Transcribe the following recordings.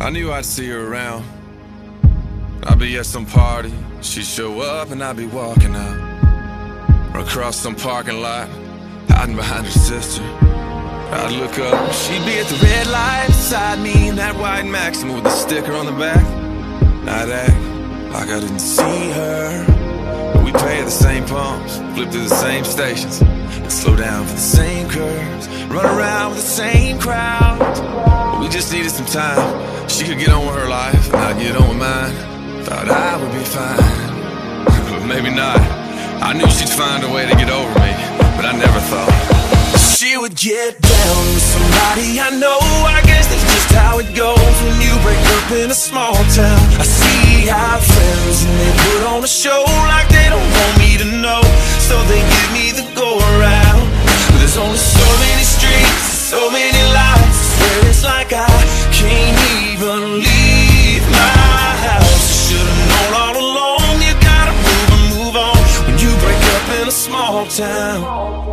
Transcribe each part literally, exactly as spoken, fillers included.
I knew I'd see her around. I'd be at some party, she'd show up and I'd be walking out. Or across some parking lot, hiding behind her sister. I'd look up, she'd be at the red light beside me in that white Maxima with a sticker on the back. I'd act like I didn't see her, but we'd pay at the same pumps, flip through the same stations, and slow down for the same curves, run around with the same crowds. But we just needed some time. She could get on with her life, and I'd get on with mine. Thought I would be fine, but maybe not. I knew she'd find a way to get over me, but I never thought she would get down with somebody I know. I guess that's just how it goes when you break up in a small town. I see our friends and they put on a show like they don't want me to know, so they give me the go around. But there's only so many streets, so many lights, I swear it's like I can't even leave my house. Should've known all along, you gotta move and move on when you break up in a small town.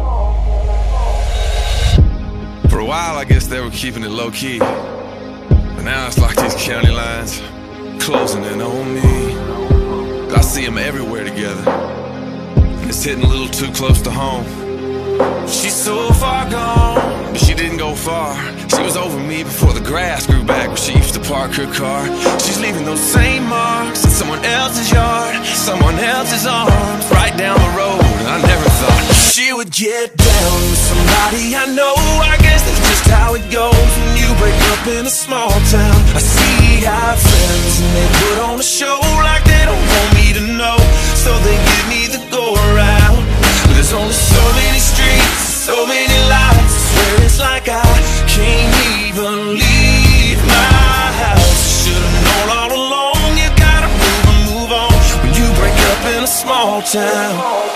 For a while, I guess they were keeping it low-key, but now it's like these county lines closing in on me. I see them everywhere together, and it's hitting a little too close to home. She's so far gone, but she didn't go far. She was over me before the grass grew back where she used to park her car. She's leaving those same marks in someone else's yard, someone else's arms, right down the road. And I never thought she would get down with somebody I know. I guess that's just how it goes when you break up in a small town. I see our friends and they put on a show like they don't want me to know, so they give me the go around. But there's only so many streets, so many lights, I swear it's like I can't even leave my house. Should've known all along, you gotta move and move on when you break up in a small town.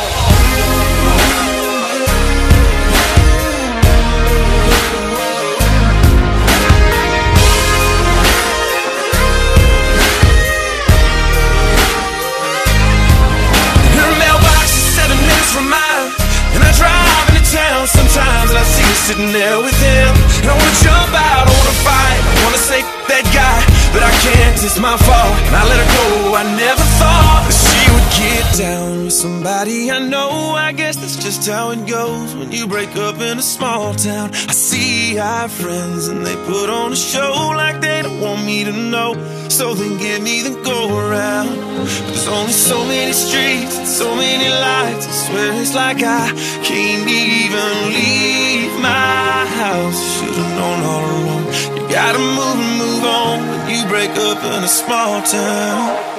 Sometimes and I see her sitting there with him, and I wanna jump out, I wanna fight, I wanna say that guy, but I can't, it's my fault, and I let her go. I never thought that she would get down with somebody I know. I guess that's just how it goes when you break up in a small town. I see our friends and they put on a show like they don't want me to know, so they give me the go around. But there's only so many streets and so many lights, I swear it's like I can't even leave my house. Should've known all along, you gotta move and move on when you break up in a small town.